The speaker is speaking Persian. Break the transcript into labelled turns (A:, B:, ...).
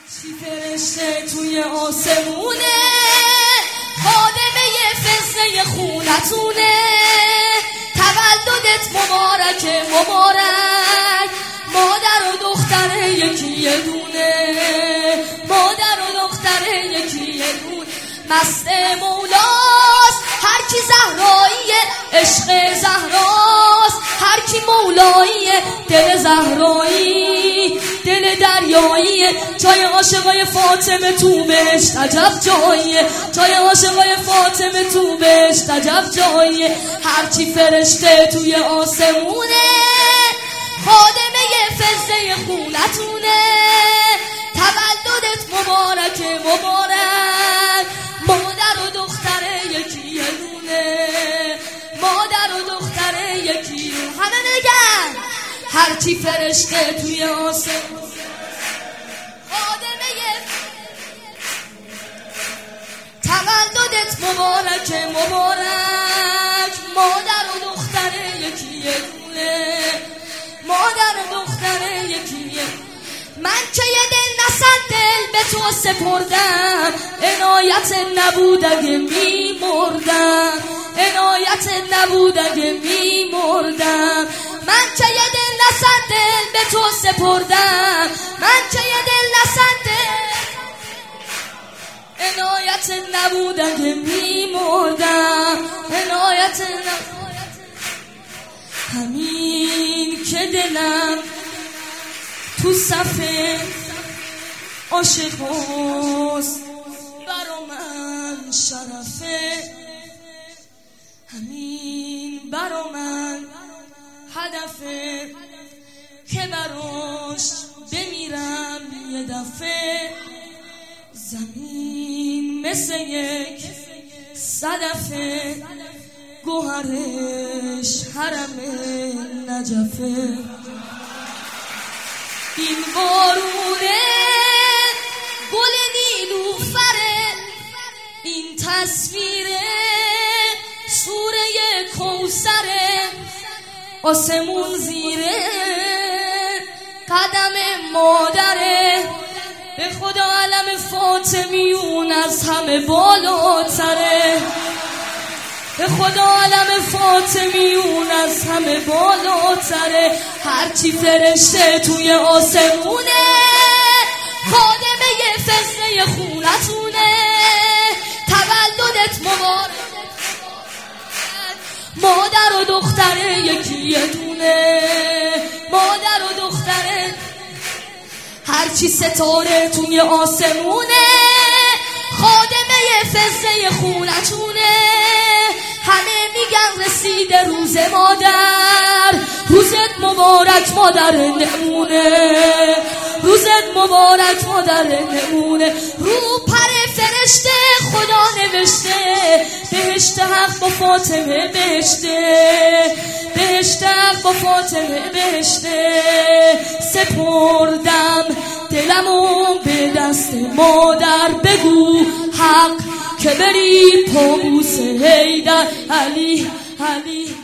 A: چی فرشته توی آسمونه، خادمه فضه خونتونه، تولدت مبارکه مبارک، مادر و دختر یکی یه دونه، مادر و دختر یکی یه دونه، مست مولاست هر کی زهراییه، عشق زهراست هر کی مولاییه، دل زهرایی دل دریاییه، جای عاشقای فاطمه تو بهشت عجب جاییه، جای عاشقای فاطمه تو بهشت عجب جاییه، هرچی فرشته توی آسمونه، خادمه فضه خونتونه، تولدت مبارکه مبارک، مادر و دختر یکی یه دونه، مادر و دختر یکی دونه، همه بگن هرچی فرشته توی آسمون، خادمه تولدت مبارکه مبارک، مادر و دختر یکی یه دونه، مادر و دختر یکی یه، من که یه دل نصد دل به تو سپردم، عنایت نبود اگه میمردم، عنایت نبود اگه میمردم، من که یه دل نصد دل به تو سپردم، من که یه دل نصد دل، عنایت نبود اگه میمردم، عنایت نبود، همین که دلم تو صفه عاشق هست، برا من شرفه، همین برا من هدفه که براش بمیرم یه دفعه، زمین مثل یک صدفه، گوهرش حرم نجفه، این بارونه گل نیلوفره، این تصویره سوره کوثره، آسمون زیره قدم مادره، به خدا علم فاطمیون از همه بالاتره، به خدا علم فاطمیون از همه بالاتره، هرچی فرشته توی آسمونه، خادمه فضه خونتونه، تولدت مبارک، مادر و دختر یکی یه دونه، مادر و دختر، هرچی ستاره توی آسمونه، خادمه فضه خونتونه، همه میگن رسیده روز مادر، روزت مبارک مادر نمونه، روزت مبارک مادر نمونه، رو پر فرشته خدا نوشته، بهشت حق با فاطمه بهشته، بهشت حق با فاطمه بهشته، سپردم دلمو به دست مادر، بگو حق که بری پابوس حیدر، علی علی